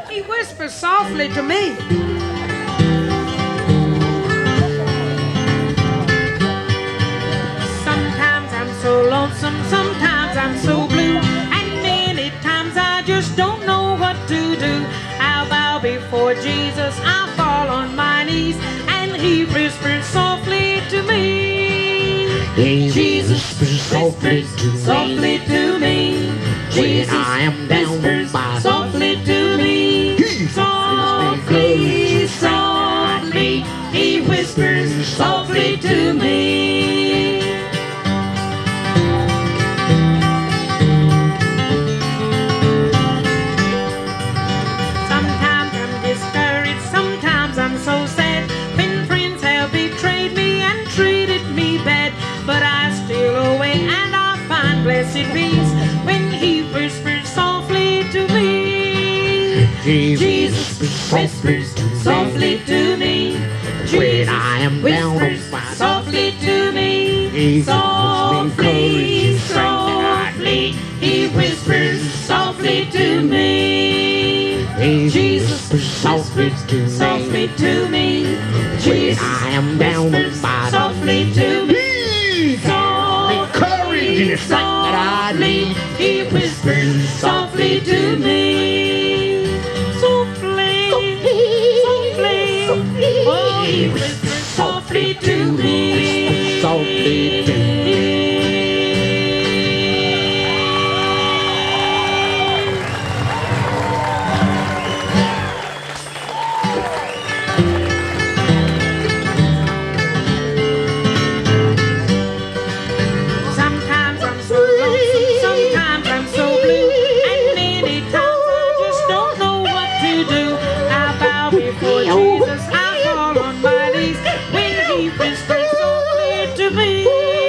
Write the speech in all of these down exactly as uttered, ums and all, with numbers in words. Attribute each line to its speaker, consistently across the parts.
Speaker 1: He whispers softly to me. Sometimes I'm so lonesome, sometimes I'm so blue, and many times I just don't know what to do. I'll bow before Jesus, I'll fall on my knees, and he whispers softly to me. Jesus whispers softly to me, softly to me. Jesus when I am down by softly to me, softly, softly, he whispers softly to me. Sometimes I'm discouraged, sometimes I'm so sad, when friends have betrayed me and treated me bad, but I steal away and I find blessed peace when he whispers softly to me. Jesus whispers softly to me. When I am down softly to me. Softly, softly, he whispers softly to me. Jesus whispers softly to me. When I am down softly to me. Softly, softly, he whispers softly to me. Softly, softly, oh, he whispers softly to me. Softly to me. Sometimes I'm so lonesome, sometimes I'm so blue, and many times I just don't know what to do. I bow before Jesus, I fall on my knees, when he whispers softly to me.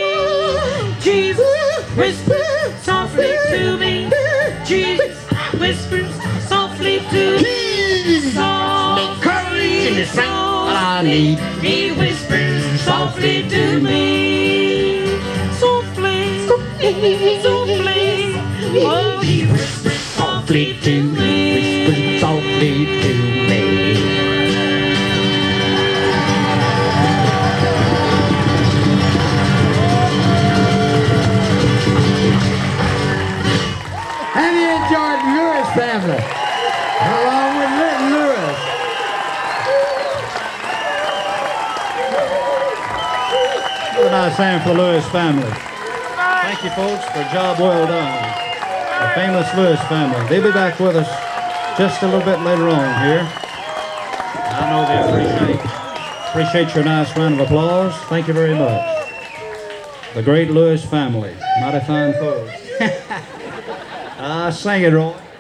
Speaker 1: Jesus whispers softly to me. Jesus whispers softly to me. Softly, softly, he whispers softly to me. Softly, softly, oh, he whispers softly to me. Whispers softly to me.
Speaker 2: Have you enjoyed the Lewis family? Along with Little Lewis.
Speaker 3: What a nice hand for the Lewis family. Thank you, folks, for a job well done. The famous Lewis family. They'll be back with us just a little bit later on here. I know they appreciate, appreciate your nice round of applause. Thank you very much. The great Lewis family. Mighty fine folks. Ah, sing it, Roy.